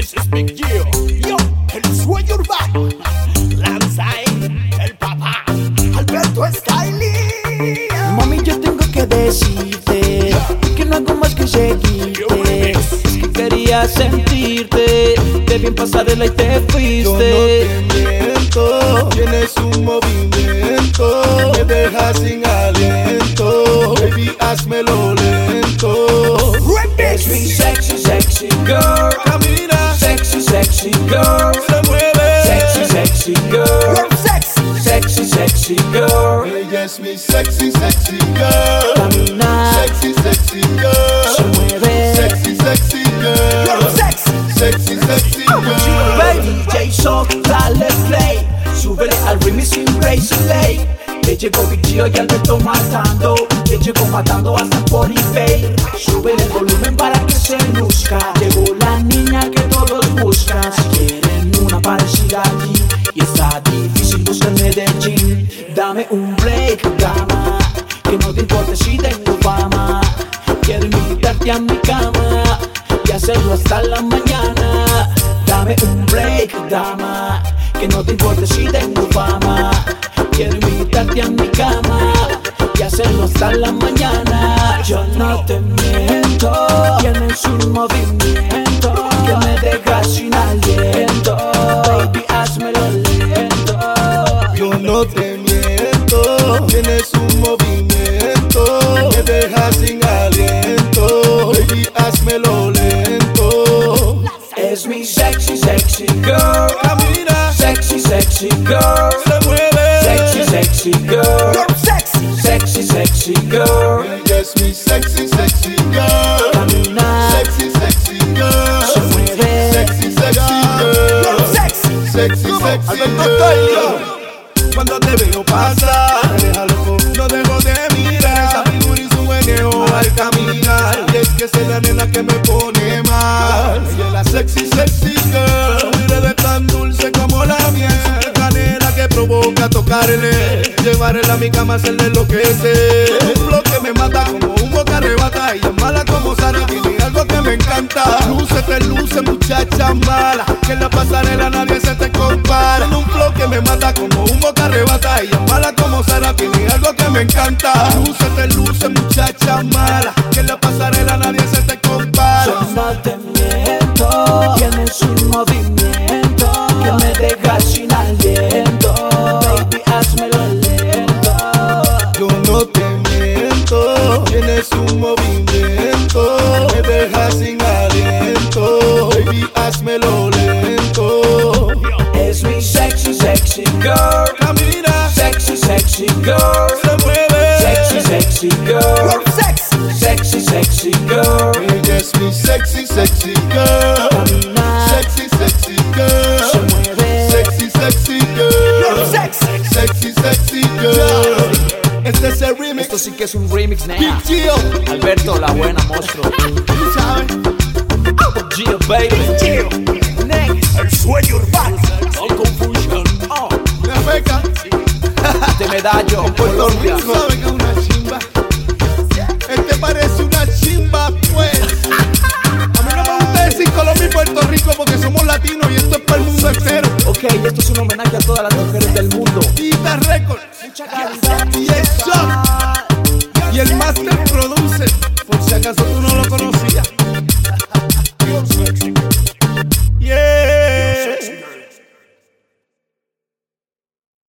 This is Big Gio. Yo, el sueño urbano. Lanzain, el papá. Alberto Styling. Mami, yo tengo que decirte que no hago más que seguirte. Es que quería sentirte, de bien pasarela y te fuiste. Yo no te miento, tienes un movimiento, me dejas sin aliento. Baby, házmelo lento. Es mi sexy, sexy girl. Camina, Sexy, sexy girl. se mueve. Sexy, sexy girl. Sexy, sexy girl. Ella es mi sexy, sexy girl. Camina, Sexy, sexy girl. se mueve. Sexy, sexy girl. Sexy, sexy girl. Baby, Jason, dale play. Súbele al remix sin Razor Lay. Le llegó Big Gio y Alberto matando. Le llegó matando hasta Bonifay. Súbele el volumen para que se luzca. Llegó la niña que todos buscan. Si quieren una parecida allí y está difícil buscar en Medellín. Dame un break, dama, que no te importe si tengo fama. Quiero invitarte a mi cama y hacerlo hasta la mañana. Dame un break, dama, que no te importe si tengo fama. Quiero invitarte a mi cama y hacerlo hasta la mañana. Yo no te miento, tienes un movimiento que me deja sin aliento. Baby, házmelo lento. Yo no te miento, tienes un movimiento, me dejas sin aliento. Baby, házmelo lento. Es mi sexy, sexy girl. Camina, Sexy, sexy girl. se mueve. Sexy, sexy girl. Sexy, sexy girl. Ella es mi sexy, sexy girl. Camina, Sexy, sexy girl. se mueve. Sexy, sexy girl. Sexy, sexy girl. Cuando te veo pasar, me deja loco, no dejo de mirar esa figura y su meneo al caminar. Y es que esa es la nena que me pone mal. Ella es la sexy, sexy girl. Su mirada es tan dulce como la miel. Canela que provoca tocarle, llevarla a mi cama, hacerle enloquecer. Un flow que me mata como humo que arrebata. Ella es mala como Sara, tiene algo que me encanta. Luce, te luce, muchacha mala, que en la pasarela nadie se te compara. En un flow que me mata como humo que arrebata. Ella es mala como Sara, tiene algo que me encanta. Luce, te luce, muchacha mala, que en la pasarela nadie se te compara. Yo no te miento, tienes un movimiento que me deja sin aliento. Baby, házmelo lento. Yo no te miento, tienes un movimiento, me dejas sin aliento. Baby, házmelo lento. Es mi sexy, sexy girl. Camina, Sexy, sexy girl. se mueve. Sexy, sexy girl. Sexy, sexy girl. Ella es mi sexy, sexy girl. Camina, Sexy, sexy se girl. mueve. Sexy, sexy girl. Sexy, sexy girl. Este es el remix. Esto sí que es un remix, nea. Big Gio. Alberto, la buena monstruo. Tú sabes. Gio, baby. El sueño urbano. No confusion. Me afecta. Este medallo, Puerto Colombia. Rico sabe que es una chimba. Este parece una chimba, pues. A mí no me gusta decir Colombia y Puerto Rico porque somos latinos y esto es para el mundo entero. Ok, esto es un homenaje a todas las mujeres del mundo. Guitar Record. Mucha calidad. Yeah.